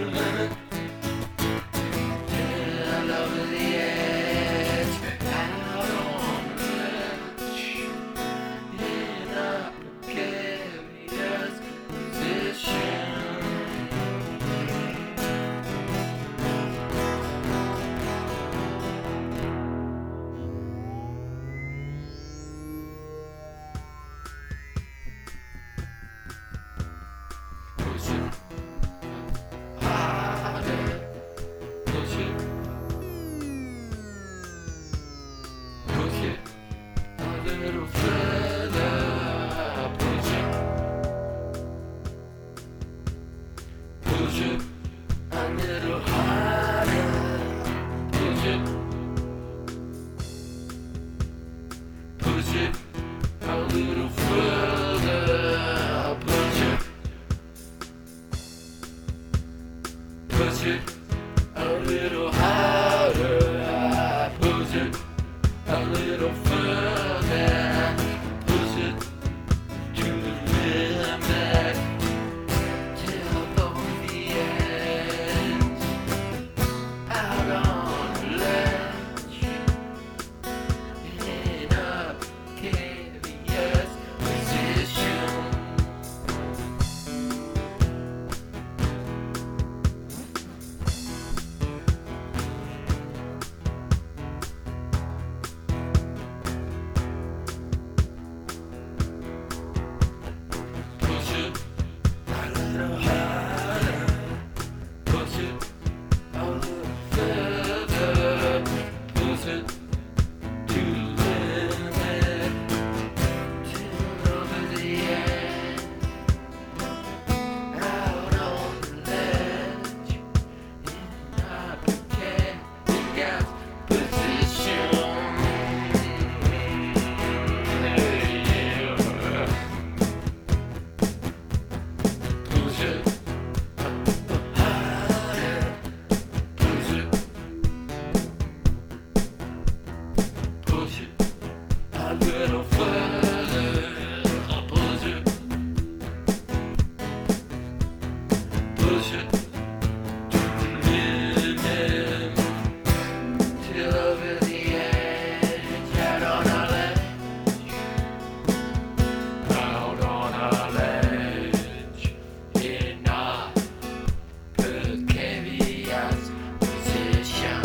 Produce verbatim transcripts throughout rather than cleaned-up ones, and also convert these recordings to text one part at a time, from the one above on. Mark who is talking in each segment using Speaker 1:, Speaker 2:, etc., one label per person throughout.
Speaker 1: limit. Till over the edge, out on the ledge, in a precarious position. Push it harder, push it, push it a little further, push it, push it a little harder, push it, push it a little further, push it. Push it a little harder, push it a little further, push it to the limit, till over the edge, out on the ledge, in a precarious position. Push it a little harder, push it a little further, push it to the limit, till over the edge, out on the ledge, in a precarious position. Push it harder, push it, push it a little further, push it, push it to the limit, till over the edge, out on our ledge, out on our ledge, in a precarious position.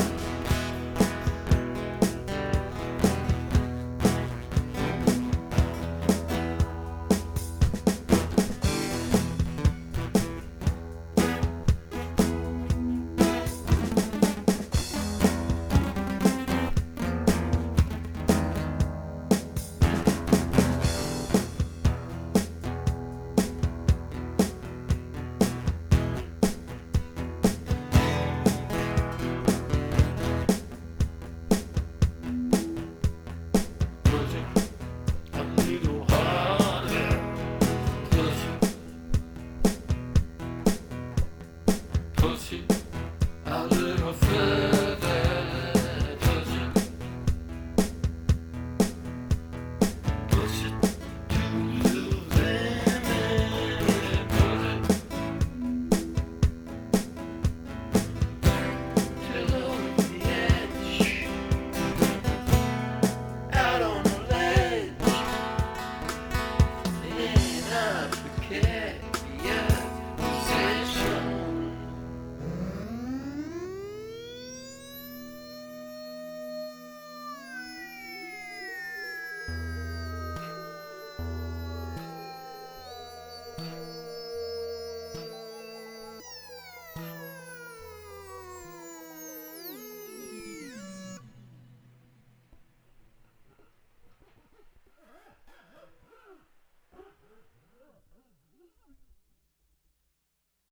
Speaker 1: Push it a little harder, push it, push it